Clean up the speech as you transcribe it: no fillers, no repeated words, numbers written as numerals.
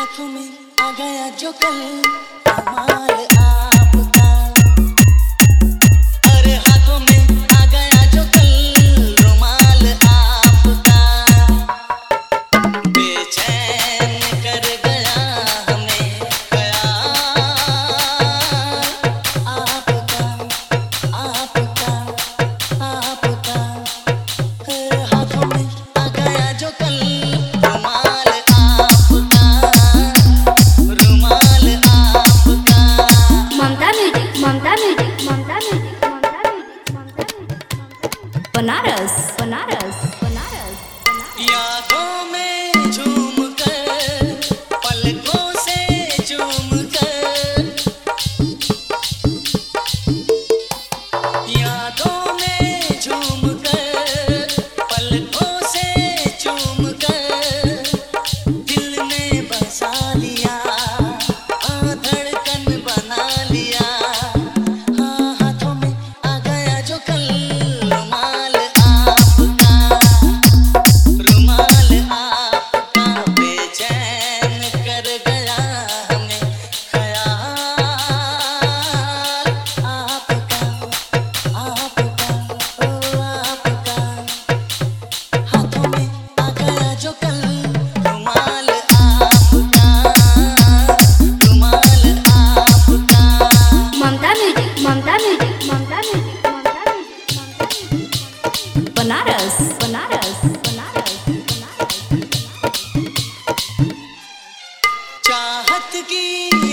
हाथों में आ गया जो कल कमाल आपका। अरे हाथों में आ गया जो कल रुमाल आपका। बेचैन कर गया हमें ख्याल आपका आपका आपका। हाथों में आ गया जो कल रुमाल आपका रुमाल आपका। Mamta music Mamta music Mamta music Mamta music Banaras Banaras Banaras यादों में झूम कर पलकों से चूम कर। यादों में झूम कर पलकों से चूम कर। दिल में बसा लिया धड़कन बना लिया। हाँ हाथों में आ गया जो कल रुमाल आपका रुमाल आपका। बेचैन कर गया हमें ख्याल आपका आपका ओ आपका। हाथों में आ गया जो कल रुमाल आपका रुमाल आपका। Mamta music Mamta music Mamta music Mamta music Banaras Banaras Banaras Banaras. चाहत की